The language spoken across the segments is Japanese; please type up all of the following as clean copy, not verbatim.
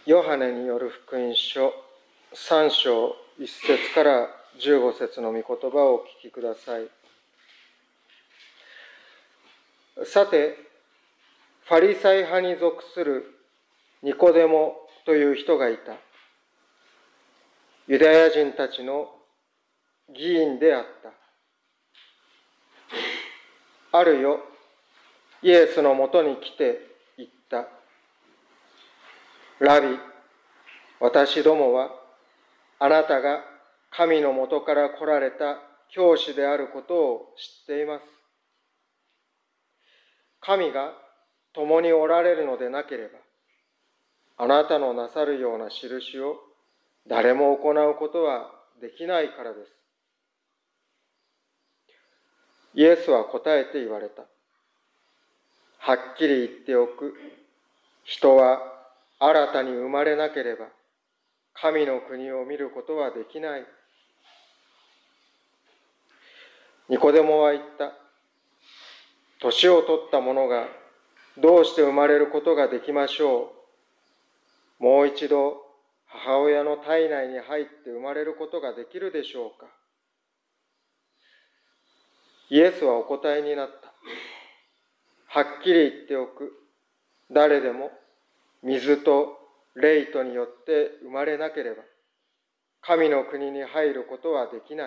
ヨハネによる福音書3章1節から15節の御言葉をお聞きください。さて、ファリサイ派に属するニコデモという人がいた。ユダヤ人たちの議員であった。ある夜、イエスのもとに来て言った。ラビ、私どもはあなたが神のもとから来られた教師であることを知っています。神が共におられるのでなければ、あなたのなさるような印を誰も行うことはできないからです。イエスは答えて言われた。はっきり言っておく。人は新たに生まれなければ、神の国を見ることはできない。ニコデモは言った。年を取った者がどうして生まれることができましょう。もう一度母親の体内に入って生まれることができるでしょうか。イエスはお答えになった。はっきり言っておく。誰でも水と霊とによって生まれなければ、神の国に入ることはできない。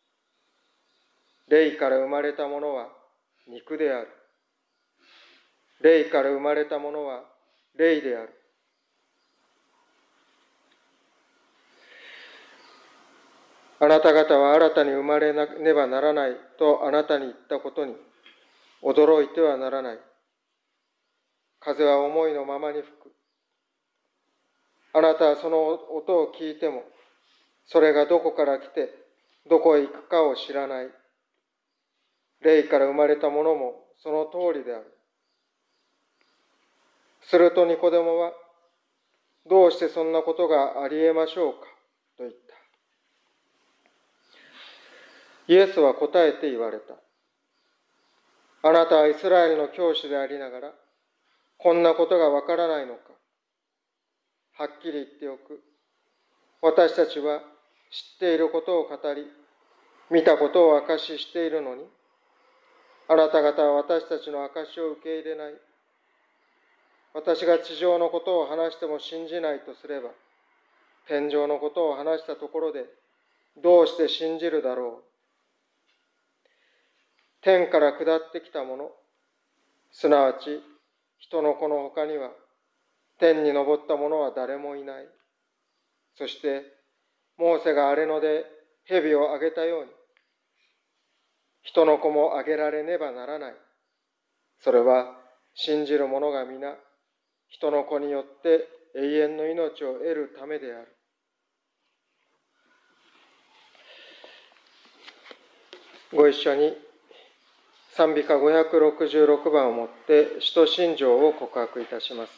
霊から生まれたものは肉である。霊から生まれたものは霊である。あなた方は新たに生まれなねばならないとあなたに言ったことに驚いてはならない。風は思いのままに吹く。あなたはその音を聞いても、それがどこから来てどこへ行くかを知らない。霊から生まれたものもその通りである。するとニコデモは、どうしてそんなことがありえましょうかと言った。イエスは答えて言われた。あなたはイスラエルの教師でありながら、こんなことがわからないのか。はっきり言っておく。私たちは知っていることを語り、見たことを証ししているのに、あなた方は私たちの証しを受け入れない。私が地上のことを話しても信じないとすれば、天上のことを話したところで、どうして信じるだろう。天から下ってきたもの、すなわち人の子の他には、天に昇った者は誰もいない。そして、モーセが荒れ野で蛇をあげたように、人の子もあげられねばならない。それは信じる者が皆、人の子によって永遠の命を得るためである。ご一緒に賛美歌566番をもって使徒信条を告白いたします。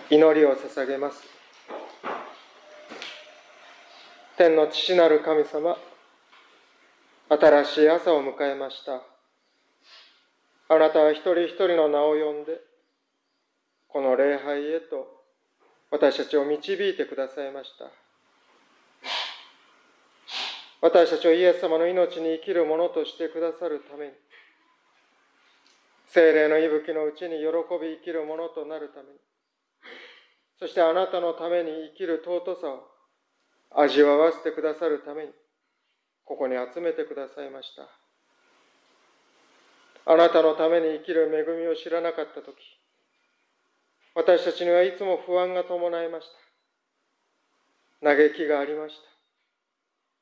祈りを捧げます。天の父なる神様、新しい朝を迎えました。あなたは一人一人の名を呼んで、この礼拝へと私たちを導いてくださいました。私たちをイエス様の命に生きるものとしてくださるために、聖霊の息吹のうちに喜び生きるものとなるために、そしてあなたのために生きる尊さを味わわせてくださるために、ここに集めてくださいました。あなたのために生きる恵みを知らなかったとき、私たちにはいつも不安が伴いました。嘆きがありました。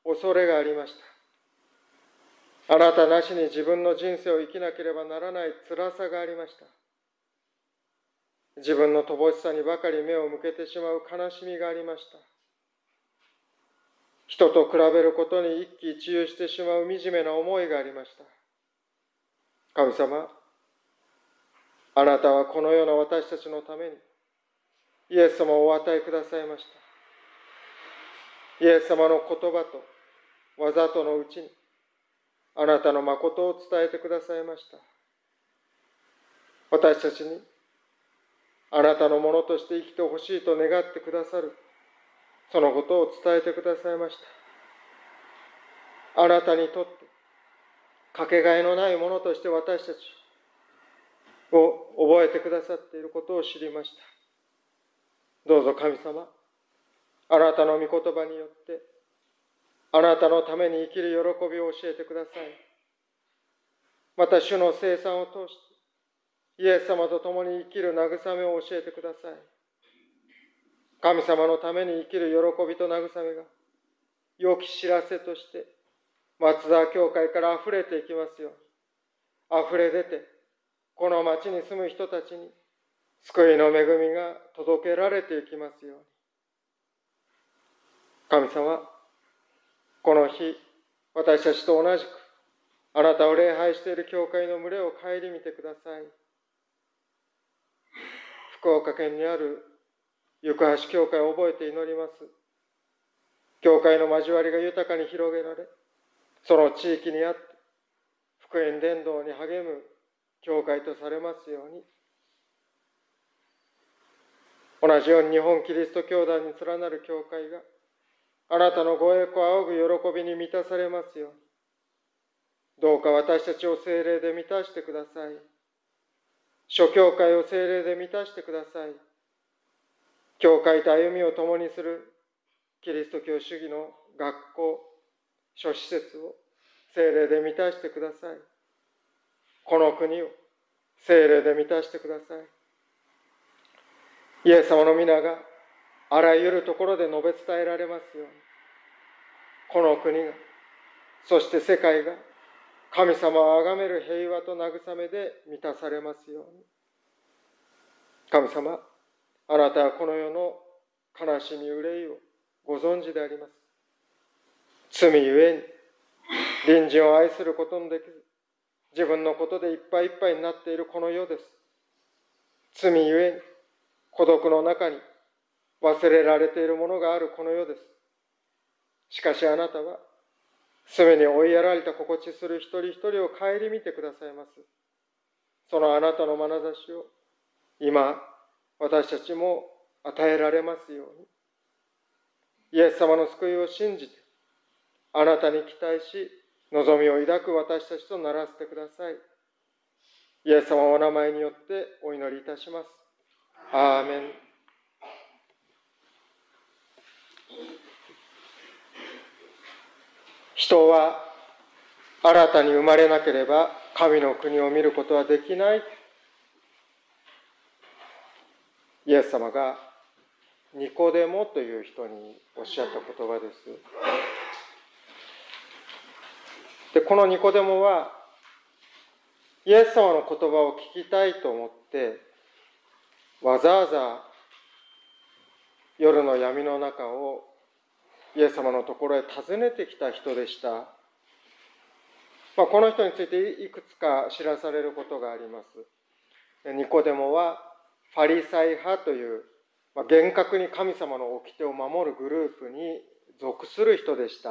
恐れがありました。あなたなしに自分の人生を生きなければならない辛さがありました。自分の乏しさにばかり目を向けてしまう悲しみがありました。人と比べることに一喜一憂してしまう惨めな思いがありました。神様、あなたはこのような私たちのためにイエス様をお与えくださいました。イエス様の言葉と技とのうちにあなたの誠を伝えてくださいました。私たちにあなたのものとして生きてほしいと願ってくださる、そのことを伝えてくださいました。あなたにとってかけがえのないものとして私たちを覚えてくださっていることを知りました。どうぞ神様、あなたの御言葉によってあなたのために生きる喜びを教えてください。また主の聖餐を通してイエス様と共に生きる慰めを教えてください。神様のために生きる喜びと慰めが良き知らせとして松沢教会からあふれていきますように、あふれ出てこの町に住む人たちに救いの恵みが届けられていきますように。神様、この日私たちと同じくあなたを礼拝している教会の群れを顧みてください。福岡県にある行橋教会を覚えて祈ります。教会の交わりが豊かに広げられ、その地域にあって福音伝道に励む教会とされますように。同じように日本キリスト教団に連なる教会があなたのご栄光を仰ぐ喜びに満たされますように。どうか私たちを聖霊で満たしてください。諸教会を聖霊で満たしてください。教会と歩みを共にするキリスト教主義の学校、諸施設を聖霊で満たしてください。この国を聖霊で満たしてください。イエス様の皆があらゆるところで述べ伝えられますように。この国が、そして世界が神様を崇める平和と慰めで満たされますように。神様、あなたはこの世の悲しみ憂いをご存知であります。罪ゆえに隣人を愛することのできず、自分のことでいっぱいいっぱいになっているこの世です。罪ゆえに孤独の中に忘れられているものがあるこの世です。しかしあなたは隅に追いやられた心地する一人一人を顧みてくださいます。そのあなたの眼差しを今私たちも与えられますように。イエス様の救いを信じてあなたに期待し望みを抱く私たちとならせてください。イエス様のお名前によってお祈りいたします。アーメン。人は新たに生まれなければ神の国を見ることはできない。イエス様がニコデモという人におっしゃった言葉です。で、このニコデモはイエス様の言葉を聞きたいと思ってわざわざ夜の闇の中をイエス様のところへ訪ねてきた人でした。この人についていくつか知らされることがあります。ニコデモはファリサイ派という厳格に神様の掟を守るグループに属する人でした。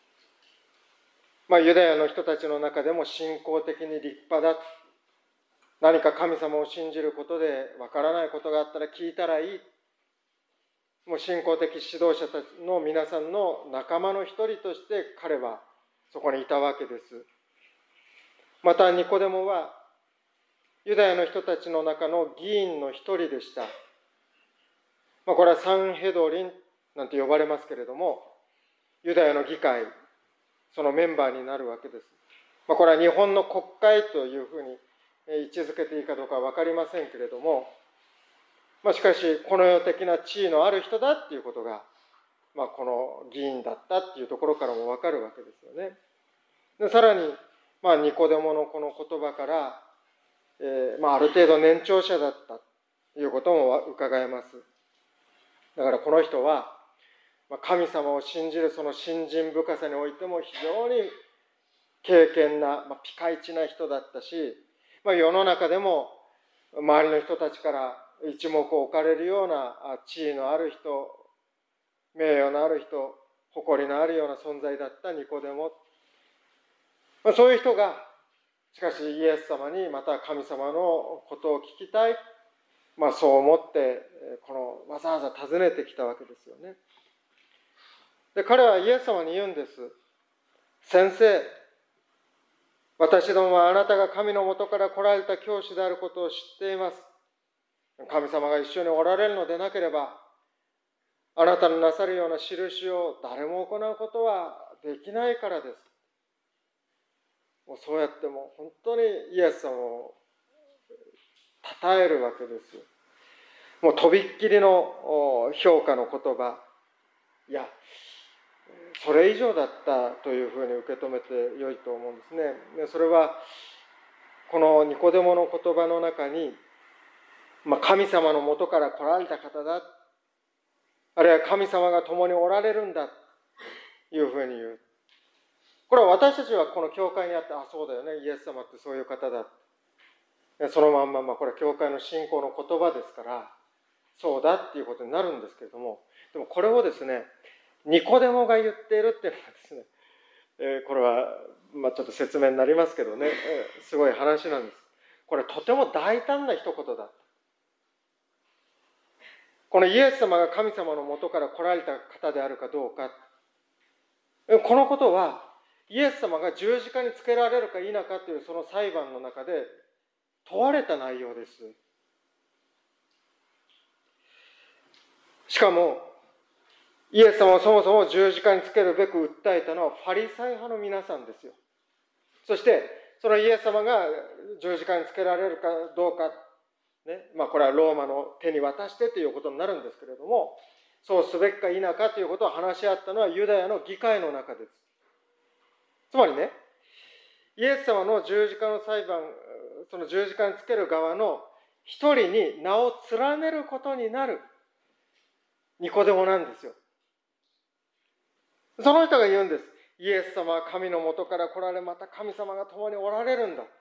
ユダヤの人たちの中でも信仰的に立派だ。何か神様を信じることでわからないことがあったら聞いたらいい。もう信仰的指導者たちの皆さんの仲間の一人として彼はそこにいたわけです。またニコデモはユダヤの人たちの中の議員の一人でした。これはサンヘドリンなんて呼ばれますけれども、ユダヤの議会、そのメンバーになるわけです。これは日本の国会というふうに位置づけていいかどうかは分かりませんけれども、しかしこの世的な地位のある人だっていうことが、この議員だったっていうところからも分かるわけですよね。でさらに、ニコデモのこの言葉から、ある程度年長者だったということも伺えます。だからこの人は、神様を信じるその信心深さにおいても非常に敬虔な、ピカイチな人だったし、世の中でも周りの人たちから一目置かれるような地位のある人、名誉のある人、誇りのあるような存在だったニコデモ。そういう人が、しかしイエス様にまた神様のことを聞きたい、そう思ってわざわざ訪ねてきたわけですよね。で、彼はイエス様に言うんです。先生、私どもはあなたが神のもとから来られた教師であることを知っています。神様が一緒におられるのでなければ、あなたのなさるような印を誰も行うことはできないからです。もうそうやってもう本当にイエス様を称えるわけです。もうとびっきりの評価の言葉、いや、それ以上だったというふうに受け止めてよいと思うんですね。それはこのニコデモの言葉の中に、神様のもとから来られた方だ、あるいは神様が共におられるんだというふうに言う。これは私たちはこの教会にあって、そうだよね、イエス様ってそういう方だ。そのまんま、これは教会の信仰の言葉ですから、そうだっていうことになるんですけれども、でもこれをですね、ニコデモが言っているっていうのはですね、これは、ちょっと説明になりますけどね、すごい話なんです。これとても大胆な一言だ。このイエス様が神様のもとから来られた方であるかどうか、このことはイエス様が十字架につけられるか否かというその裁判の中で問われた内容です。しかもイエス様をそもそも十字架につけるべく訴えたのはファリサイ派の皆さんですよ。そしてそのイエス様が十字架につけられるかどうか、これはローマの手に渡してということになるんですけれども、そうすべきか否かということを話し合ったのはユダヤの議会の中です。つまりね、イエス様の十字架の裁判、その十字架につける側の一人に名を連ねることになるニコデモなんですよ。その人が言うんです。イエス様は神のもとから来られ、また神様が共におられるんだ。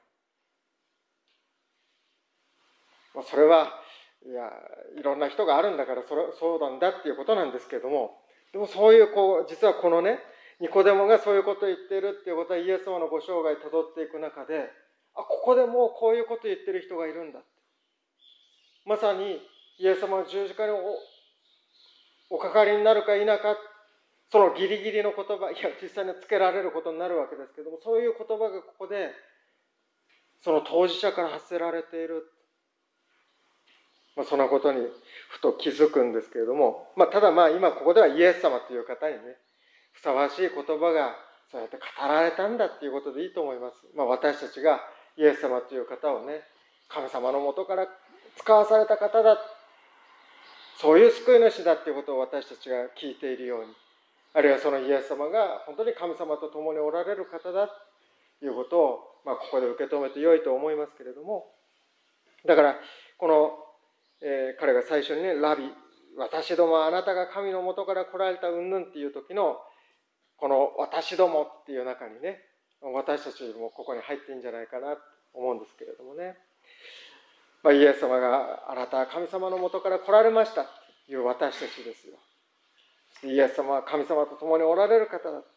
それはいろんな人があるんだからそうなんだっていうことなんですけれども、でもそういう実はこのね、ニコデモがそういうことを言っているっていうことはイエス様のご生涯をたどっていく中で、ここでもうこういうことを言ってる人がいるんだ。まさにイエス様の十字架におかかりになるか否か、そのギリギリの言葉、実際につけられることになるわけですけれども、そういう言葉がここでその当事者から発せられている。そんなことにふと気づくんですけれども、ただ今ここではイエス様という方にね、ふさわしい言葉がそうやって語られたんだっていうことでいいと思います。私たちがイエス様という方をね、神様のもとから使わされた方だ、そういう救い主だっていうことを私たちが聞いているように、あるいはそのイエス様が本当に神様と共におられる方だということを、ここで受け止めてよいと思いますけれども、だからこの彼が最初にね、ラビ、私どもはあなたが神のもとから来られた云々っていう時の、この私どもっていう中にね、私たちもここに入っていいんじゃないかなと思うんですけれどもね。イエス様があなたは神様のもとから来られました。 いう私たちですよ。イエス様は神様と共におられる方だって、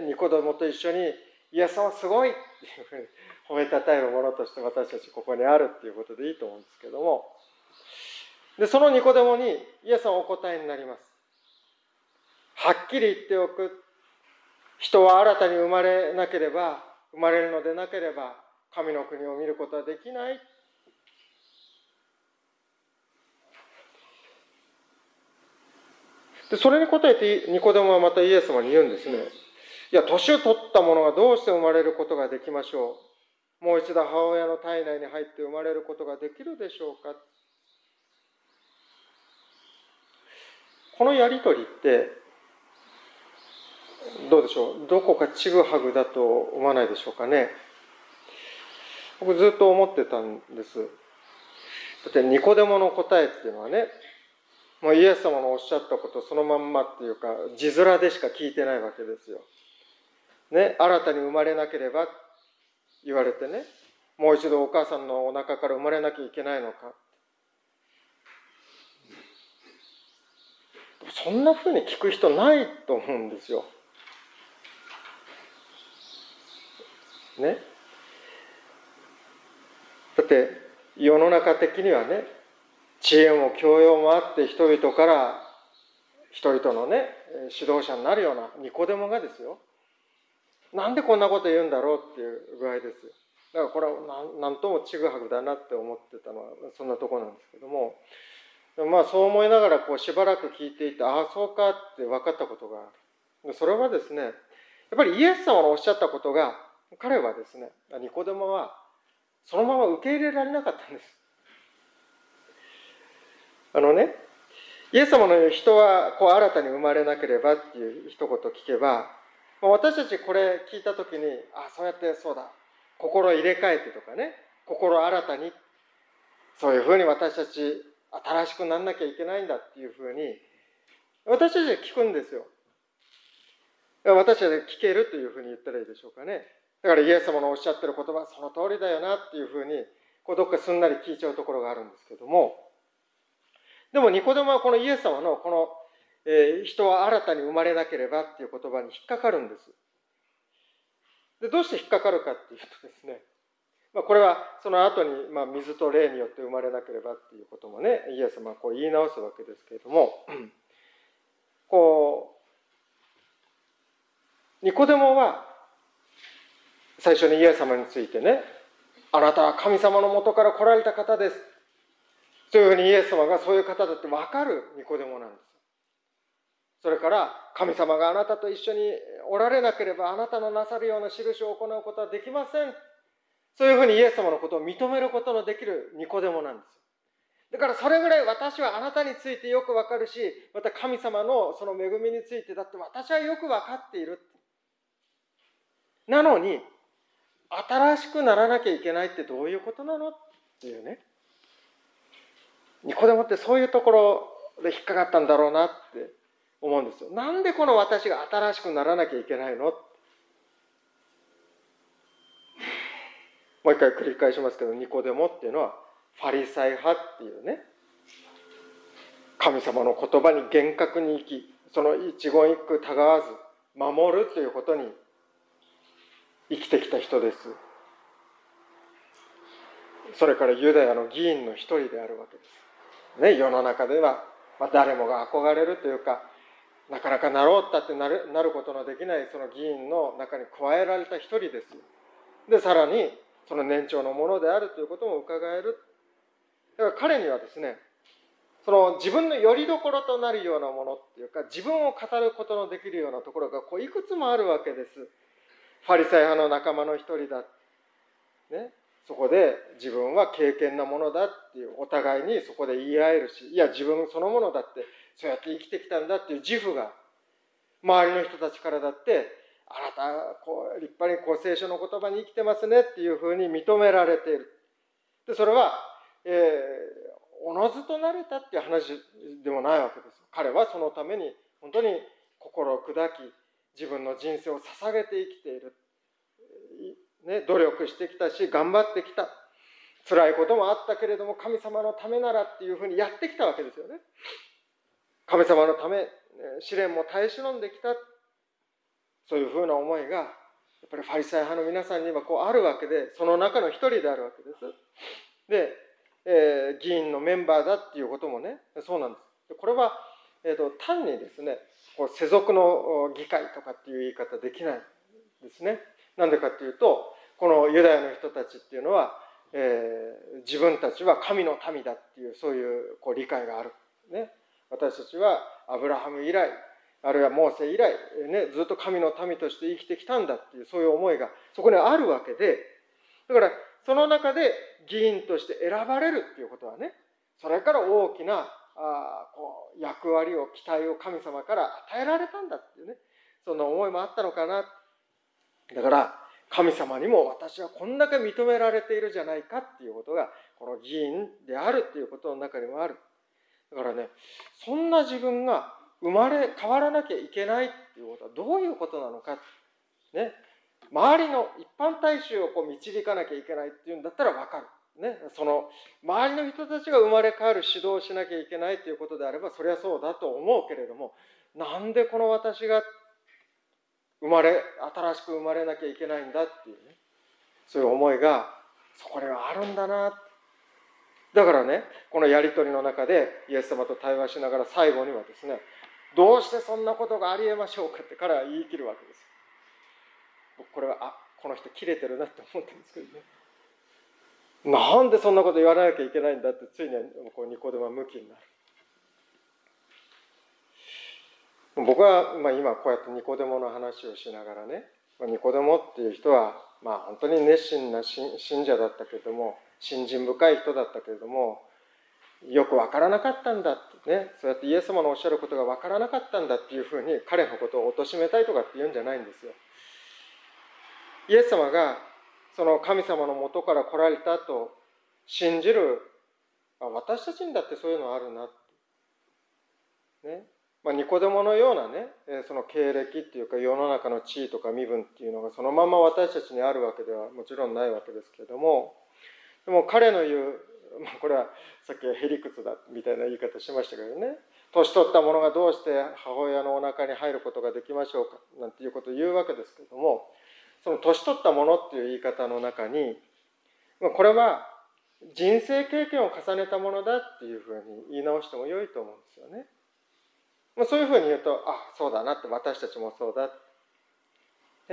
ニコデモと一緒にイエス様はすごいっていうふうに褒めたたえるものとして私たちここにあるっていうことでいいと思うんですけども、でそのニコデモにイエス様はお答えになります。はっきり言っておく。人は新たに生まれるのでなければ神の国を見ることはできない。でそれに答えてニコデモはまたイエス様に言うんですね。いや、年を取った者がどうして生まれることができましょう。もう一度母親の体内に入って生まれることができるでしょうか。このやりとりってどうでしょう。どこかちぐはぐだと思わないでしょうかね。僕ずっと思ってたんです。だってニコデモの答えっていうのはね、もうイエス様のおっしゃったことそのまんまっていうか字面でしか聞いてないわけですよ。ね、新たに生まれなければ言われてね、もう一度お母さんのお腹から生まれなきゃいけないのか。そんなふうに聞く人ないと思うんですよ。ね。だって世の中的にはね、知恵も教養もあって人々から人々のね指導者になるようなニコデモがですよ、なんでこんなこと言うんだろうっていう具合ですよ。だからこれは何ともちぐはぐだなって思ってたのはそんなところなんですけども、まあそう思いながらしばらく聞いていて、ああそうかって分かったことがある。それはですね、やっぱりイエス様のおっしゃったことが、彼はですね、ニコデモはそのまま受け入れられなかったんです。イエス様の言う人は新たに生まれなければっていう一言聞けば、私たちこれ聞いたときに、あ、そうやってそうだ、心入れ替えてとかね、心新たに、そういうふうに私たち新しくなんなきゃいけないんだっていうふうに、私たちは聞くんですよ。私たちは聞けるというふうに言ったらいいでしょうかね。だからイエス様のおっしゃってる言葉、その通りだよなっていうふうに、どっかすんなり聞いちゃうところがあるんですけども、でもニコデモはこのイエス様の人は新たに生まれなければっていう言葉に引っかかるんです。でどうして引っかかるかっていうとですね、これはその後に水と霊によって生まれなければっていうこともね、イエス様は言い直すわけですけれども、ニコデモは最初にイエス様についてね、あなたは神様のもとから来られた方ですというふうにイエス様がそういう方だって分かるニコデモなんです。それから神様があなたと一緒におられなければあなたのなさるような印を行うことはできません。そういうふうにイエス様のことを認めることのできるニコデモなんです。だからそれぐらい私はあなたについてよくわかるし、また神様のその恵みについてだって私はよくわかっている。なのに新しくならなきゃいけないってどういうことなのっていうね。ニコデモってそういうところで引っかかったんだろうなって思うんですよ。なんでこの私が新しくならなきゃいけないの？もう一回繰り返しますけど、ニコデモっていうのはファリサイ派っていうね、神様の言葉に厳格に生き、その一言一句たがわず守るということに生きてきた人です。それからユダヤの議員の一人であるわけです。ね、世の中では誰もが憧れるというか、なかなかなろうったってなることのできないその議員の中に加えられた一人です。で、さらにその年長のものであるということも伺える。だから彼にはですね、その自分の拠り所となるようなものっていうか、自分を語ることのできるようなところがいくつもあるわけです。ファリサイ派の仲間の一人だ。ね、そこで自分は敬虔なものだっていう、お互いにそこで言い合えるし、いや自分そのものだってそうやって生きてきたんだっていう自負が周りの人たちからだって、あなた立派に聖書の言葉に生きてますねっていうふうに認められている。でそれは、おのずとなれたっていう話でもないわけです。彼はそのために本当に心を砕き、自分の人生を捧げて生きている。ね、努力してきたし、頑張ってきた。辛いこともあったけれども、神様のためならっていうふうにやってきたわけですよね。 神様のため試練も耐え忍んできた、そういうふうな思いがやっぱりファリサイ派の皆さんにはあるわけで、その中の一人であるわけです。で、議員のメンバーだっていうこともね、そうなんです。これは、単にですね、世俗の議会とかっていう言い方できないですね。なんでかっていうと、このユダヤの人たちっていうのは、自分たちは神の民だっていう、そういう理解がある。ね、私たちはアブラハム以来、あるいはモーセ以来、ね、ずっと神の民として生きてきたんだっていう、そういう思いがそこにあるわけで、だからその中で議員として選ばれるっていうことはね、それから大きな役割を、期待を神様から与えられたんだっていうね、そんな思いもあったのかな。だから神様にも私はこんだけ認められているじゃないかっていうことが、この議員であるっていうことの中にもある。だからね、そんな自分が変わらなきゃいけないっていうことはどういうことなのか。ね、周りの一般大衆を導かなきゃいけないっていうんだったら分かる。ね、その周りの人たちが生まれ変わる指導をしなきゃいけないということであれば、それはそうだと思うけれども、なんでこの私が新しく生まれなきゃいけないんだっていうね、そういう思いがそこにはあるんだな。だからね、このやり取りの中でイエス様と対話しながら最後にはですね、どうしてそんなことがありえましょうかって彼は言い切るわけです。僕これはこの人切れてるなって思ってるんですけどね、なんでそんなこと言わなきゃいけないんだってついにはニコデモは向きになる。僕は今こうやってニコデモの話をしながらね、ニコデモっていう人は本当に熱心な信者だったけれども、信心深い人だったけれども、よく分からなかったんだってね、そうやってイエス様のおっしゃることが分からなかったんだっていうふうに彼のことを貶めたいとかって言うんじゃないんですよ。イエス様がその神様のもとから来られたと信じる、私たちにだってそういうのあるなって、ね、ニコデモのようなね、その経歴っていうか世の中の地位とか身分っていうのがそのまま私たちにあるわけではもちろんないわけですけれども、でも彼の言う、これはさっきへりくつだみたいな言い方しましたけどね、年取った者がどうして母親のお腹に入ることができましょうかなんていうことを言うわけですけれども、その年取った者っていう言い方の中に、これは人生経験を重ねたものだっていうふうに言い直しても良いと思うんですよね。そういうふうに言うと、そうだなって、私たちもそうだって。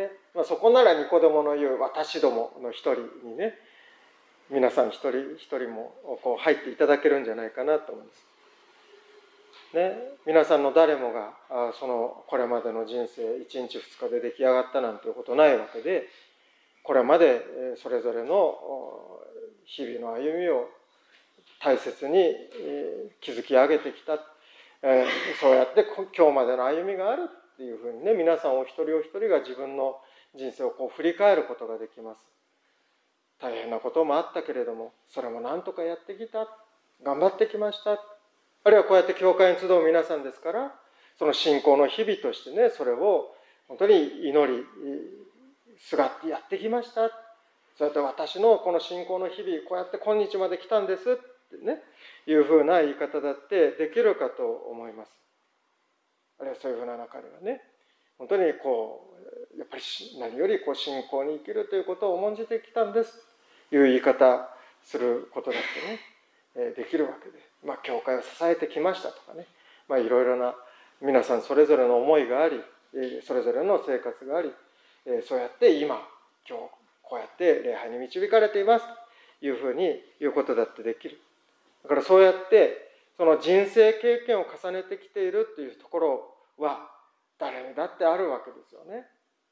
そこならニコデモの言う私どもの一人にね、皆さん一人一人も入っていただけるんじゃないかなと思うんです。ね、皆さんの誰もがこれまでの人生1日2日で出来上がったなんていうことないわけで、これまでそれぞれの日々の歩みを大切に築き上げてきた、そうやって今日までの歩みがあるっていうふうにね、皆さんお一人お一人が自分の人生を振り返ることができます。大変なこともあったけれども、それも何とかやってきた、頑張ってきました、あるいはこうやって教会に集う皆さんですから、その信仰の日々としてね、それを本当に祈りすがってやってきました。そうやって私のこの信仰の日々、こうやって今日まで来たんですってね、いうふうな言い方だってできるかと思います。あるいはそういうふうな中ではね、本当にやっぱり何より信仰に生きるということを重んじてきたんですという言い方することだってね、できるわけで、教会を支えてきましたとかね、いろいろな皆さんそれぞれの思いがあり、それぞれの生活があり、そうやって今日こうやって礼拝に導かれていますというふうに言うことだってできる。だからそうやってその人生経験を重ねてきているというところは誰にだってあるわけですよね。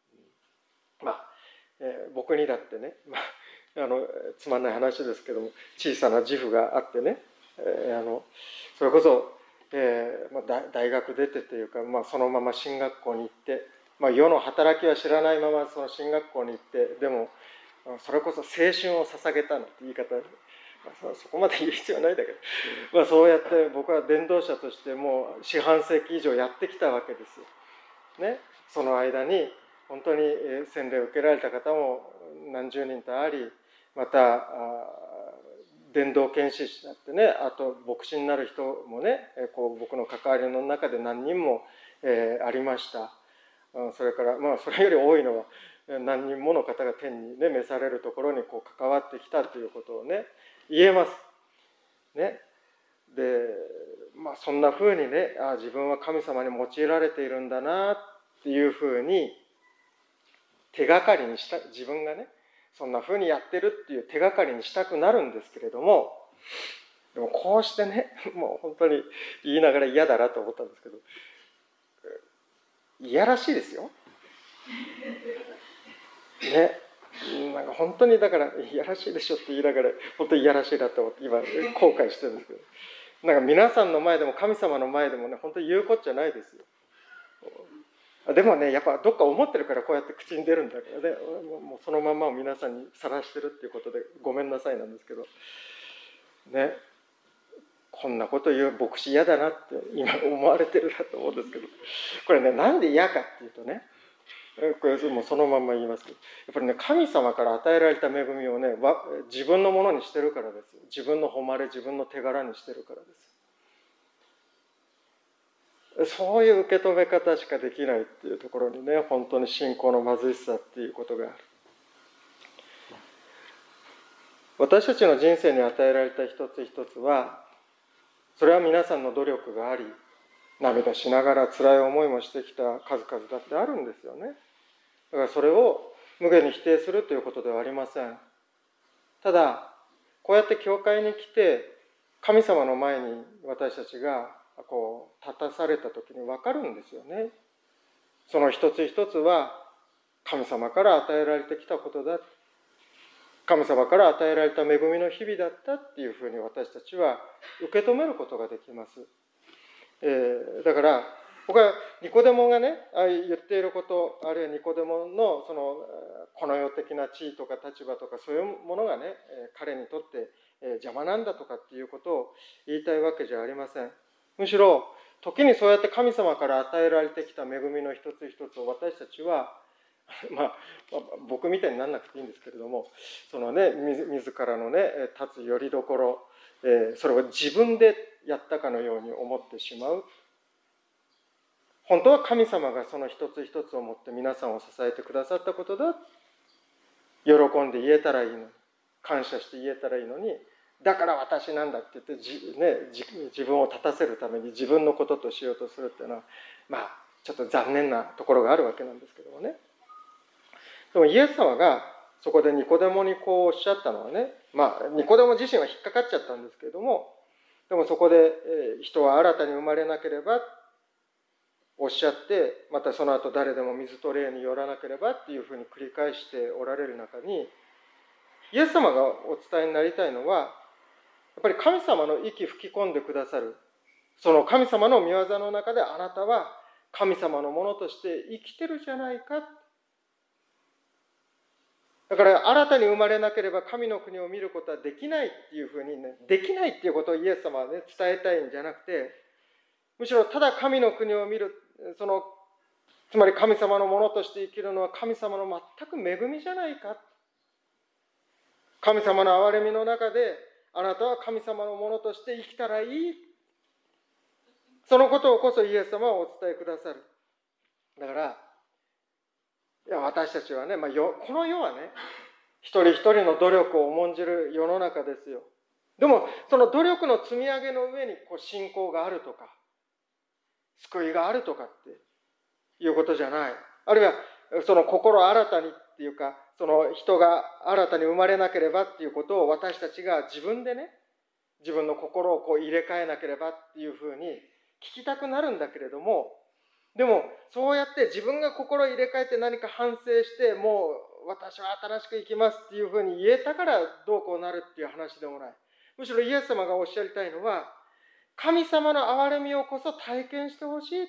僕にだってね、つまんない話ですけども、小さな自負があってね、それこそ、大学出てというか、そのまま進学校に行って、世の働きは知らないままその進学校に行って、でもそれこそ青春を捧げたなんて言い方、そこまで言う必要はないんだけど、そうやって僕は伝道者としてもう四半世紀以上やってきたわけですよ。ね、その間に本当に洗礼を受けられた方も何十人とあり、また伝道研修士だってね、あと牧師になる人もね、僕の関わりの中で何人も、ありました。それからそれより多いのは何人もの方が天にね召されるところに関わってきたということをね言えますね。でそんなふうにね、自分は神様に用いられているんだなっていうふうに手がかりにした、自分がねそんなふうにやってるっていう手がかりにしたくなるんですけれども、でもこうしてね、もう本当に言いながら嫌だなと思ったんですけど、いやらしいですよね。なんか本当にだからいやらしいでしょって言いながら本当にいやらしいなと思って今後悔してるんですけど、なんか皆さんの前でも神様の前でもね本当に言うことじゃないですよ。でもねやっぱどっか思ってるからこうやって口に出るんだからね、もうそのままを皆さんにさらしてるっていうことでごめんなさいなんですけどね、こんなこと言う牧師嫌だなって今思われてるなと思うんですけど、これねなんで嫌かっていうとね、これもうそのまま言いますけど、やっぱりね神様から与えられた恵みをね自分のものにしてるからですよ。自分の誉れ、自分の手柄にしてるからです。そういう受け止め方しかできないっていうところにね、本当に信仰の貧しさっていうことがある。私たちの人生に与えられた一つ一つは、それは皆さんの努力があり、涙しながら辛い思いもしてきた数々だってあるんですよね。だからそれを無限に否定するということではありません。ただこうやって教会に来て神様の前に私たちが立たされた時に分かるんですよね。その一つ一つは神様から与えられてきたことだ、神様から与えられた恵みの日々だったっていうふうに私たちは受け止めることができます。だから僕はニコデモがね言っていること、あるいはニコデモのこの世的な地位とか立場とかそういうものがね彼にとって邪魔なんだとかっていうことを言いたいわけじゃありません。むしろ時にそうやって神様から与えられてきた恵みの一つ一つを私たちは僕みたいにならなくていいんですけれども、そのね自らのね立つよりどころ、それを自分でやったかのように思ってしまう。本当は神様がその一つ一つをもって皆さんを支えてくださったことだ、喜んで言えたらいいのに、感謝して言えたらいいのに、だから私なんだって言って、自分を立たせるために自分のこととしようとするっていうのはちょっと残念なところがあるわけなんですけどもね。でもイエス様がそこでニコデモにこうおっしゃったのはね、ニコデモ自身は引っかかっちゃったんですけれども、でもそこで人は新たに生まれなければおっしゃって、またその後誰でも水と霊によらなければっていうふうに繰り返しておられる中に、イエス様がお伝えになりたいのは、やっぱり神様の息吹き込んでくださる、その神様の御業の中であなたは神様のものとして生きてるじゃないか。だから新たに生まれなければ神の国を見ることはできないっていうふうにね、できないっていうことをイエス様はね伝えたいんじゃなくて、むしろただ神の国を見る、つまり神様のものとして生きるのは神様の全く恵みじゃないか。神様の憐れみの中であなたは神様のものとして生きたらいい。そのことをこそイエス様はお伝えくださる。だから私たちはね、この世はね一人一人の努力を重んじる世の中ですよ。でもその努力の積み上げの上に信仰があるとか救いがあるとかっていうことじゃない。あるいはその心新たにっていうか、その人が新たに生まれなければっていうことを私たちが自分でね、自分の心を入れ替えなければっていうふうに聞きたくなるんだけれども、でもそうやって自分が心を入れ替えて何か反省して、もう私は新しく生きますっていうふうに言えたからどうこうなるっていう話でもない。むしろイエス様がおっしゃりたいのは、神様の憐れみをこそ体験してほしい。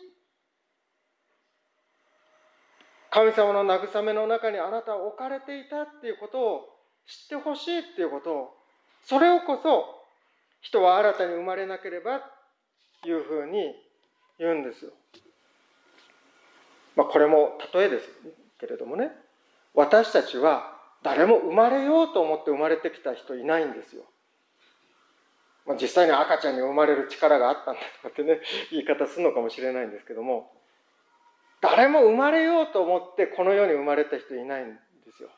神様の慰めの中にあなたは置かれていたっていうことを知ってほしいっていうことを、それをこそ人は新たに生まれなければというふうに言うんですよ。これも例えですけれどもね、私たちは誰も生まれようと思って生まれてきた人いないんですよ。 実際に赤ちゃんに生まれる力があったんだとかってね、言い方するのかもしれないんですけども、誰も生まれようと思ってこの世に生まれた人いないんですよ。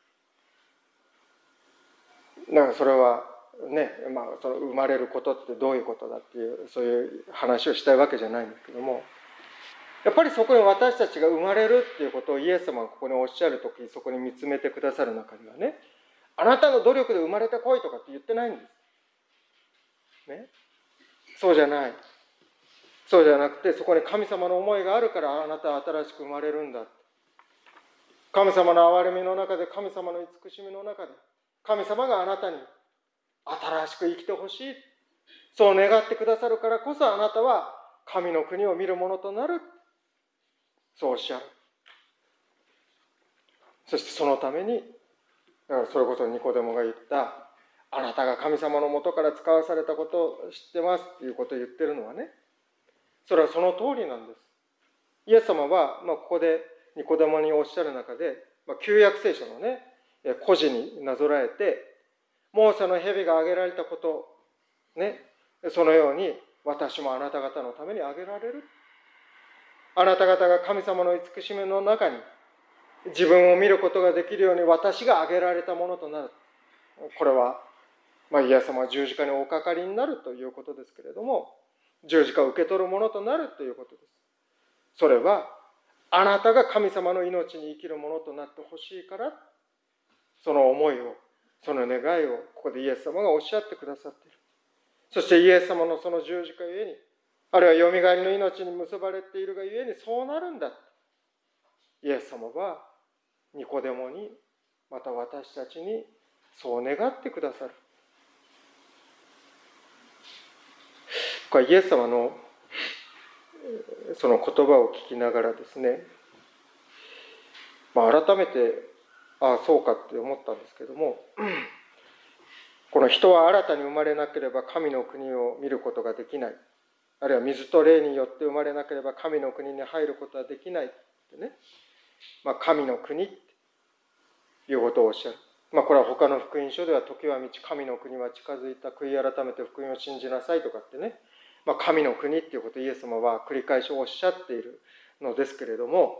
だからそれはね、その生まれることってどういうことだっていう、そういう話をしたいわけじゃないんですけども、やっぱりそこに私たちが生まれるっていうことをイエス様がここにおっしゃるとき、そこに見つめてくださる中にはね、あなたの努力で生まれてこいとかって言ってないんです。ね。そうじゃない。そうじゃなくて、そこに神様の思いがあるからあなたは新しく生まれるんだ。神様の憐れみの中で、神様の慈しみの中で、神様があなたに新しく生きてほしい。そう願ってくださるからこそあなたは神の国を見るものとなる。そうおっしゃる。そしてそのために、だからそれこそニコデモが言った、あなたが神様のもとから使わされたことを知ってますっていうことを言ってるのはね、それはその通りなんです。イエス様は、ここでニコデモにおっしゃる中で、旧約聖書のね、故事になぞらえて、モーセの蛇が挙げられたこと、ね、そのように私もあなた方のために挙げられる。あなた方が神様の慈しみの中に自分を見ることができるように私が挙げられたものとなる。これは、イエス様は十字架におかかりになるということですけれども、十字架を受け取るものとなるということです。それは、あなたが神様の命に生きるものとなってほしいから、その思いを、その願いを、ここでイエス様がおっしゃってくださっている。そしてイエス様のその十字架ゆえに、あるいはよみがえりの命に結ばれているがゆえにそうなるんだ。イエス様はニコデモに、また私たちにそう願ってくださる。これイエス様のその言葉を聞きながらですね、改めて、そうかって思ったんですけども、この人は新たに生まれなければ神の国を見ることができない。あるいは水と霊によって生まれなければ神の国に入ることはできないってね。神の国っていうことをおっしゃる。これは他の福音書では時は満ち神の国は近づいた、悔い改めて福音を信じなさいとかってね。神の国っていうことをイエス様は繰り返しおっしゃっているのですけれども、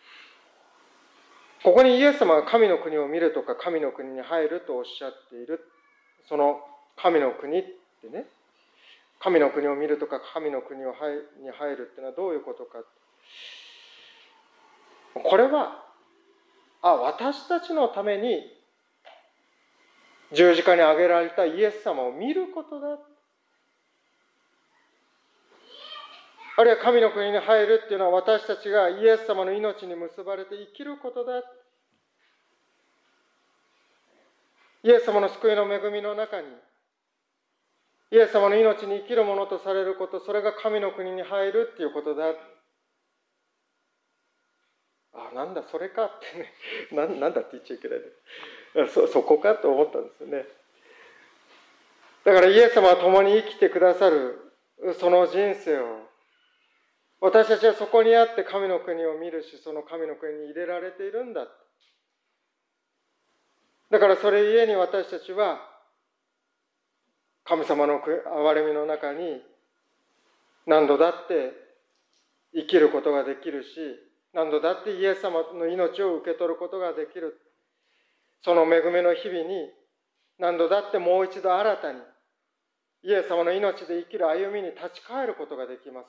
ここにイエス様が神の国を見るとか神の国に入るとおっしゃっている。その神の国ってね、神の国を見るとか神の国に入るっていうのはどういうことか。これは、私たちのために十字架に挙げられたイエス様を見ることだ。あるいは神の国に入るっていうのは私たちがイエス様の命に結ばれて生きることだ。イエス様の救いの恵みの中に、イエス様の命に生きるものとされること、それが神の国に入るっていうことだ。なんだそれかってね、なんだって言っちゃいけない。そこかと思ったんですよね。だからイエス様は共に生きてくださるその人生を、私たちはそこにあって神の国を見るし、その神の国に入れられているんだ。だからそれゆえに私たちは神様の憐れみの中に何度だって生きることができるし、何度だってイエス様の命を受け取ることができる。その恵みの日々に何度だってもう一度新たにイエス様の命で生きる歩みに立ち返ることができます。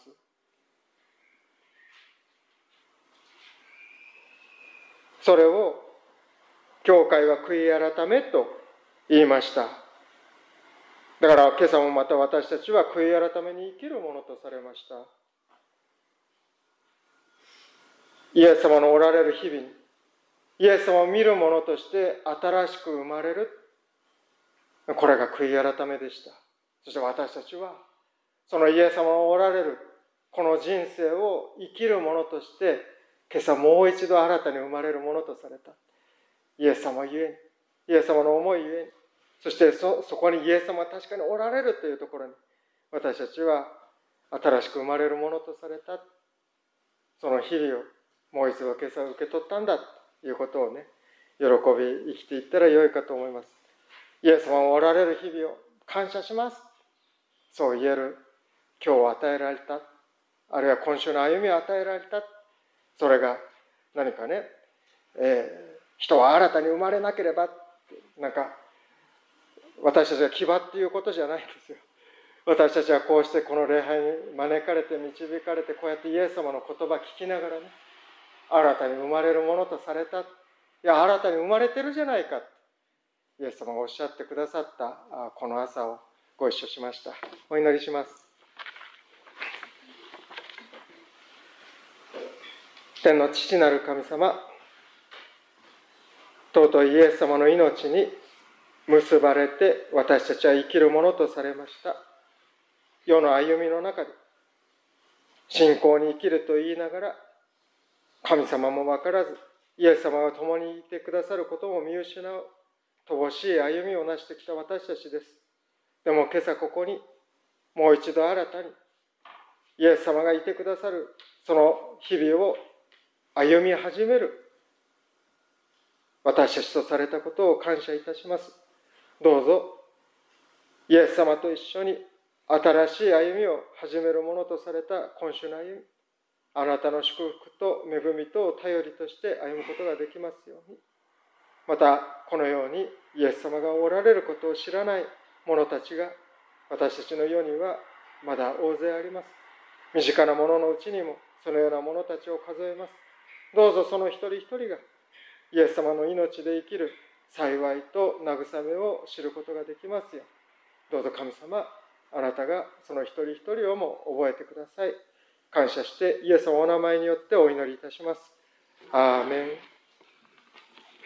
それを教会は悔い改めと言いました。だから今朝もまた私たちは悔い改めに生きるものとされました。イエス様のおられる日々に、イエス様を見るものとして新しく生まれる。これが悔い改めでした。そして私たちは、そのイエス様のおられるこの人生を生きるものとして、今朝もう一度新たに生まれるものとされた。イエス様ゆえに、イエス様の思いゆえに、そしてそこにイエス様は確かにおられるというところに、私たちは新しく生まれるものとされた。その日々をもう一度今朝受け取ったんだということをね、喜び生きていったらよいかと思います。イエス様がおられる日々を感謝します。 そう言える今日を与えられた、あるいは今週の歩みを与えられた。それが何かね、人は新たに生まれなければって、なんか私たちが牙っていうことじゃないんですよ。私たちはこうしてこの礼拝に招かれて導かれて、こうやってイエス様の言葉を聞きながらね、新たに生まれるものとされた。いや、新たに生まれてるじゃないか。イエス様がおっしゃってくださったこの朝をご一緒しました。お祈りします。天の父なる神様、尊いイエス様の命に結ばれて私たちは生きるものとされました。世の歩みの中で信仰に生きると言いながら、神様も分からず、イエス様が共にいてくださることも見失う乏しい歩みをなしてきた私たちです。でも今朝ここにもう一度新たにイエス様がいてくださるその日々を歩み始める私たちとされたことを感謝いたします。どうぞイエス様と一緒に新しい歩みを始めるものとされた今週の歩み、あなたの祝福と恵みと頼りとして歩むことができますように。またこのようにイエス様がおられることを知らない者たちが私たちの世にはまだ大勢あります。身近な者のうちにもそのような者たちを数えます。どうぞその一人一人がイエス様の命で生きる幸いと慰めを知ることができますよう、どうぞ神様、あなたがその一人一人をも覚えてください。感謝してイエス様のお名前によってお祈りいたします。アーメン。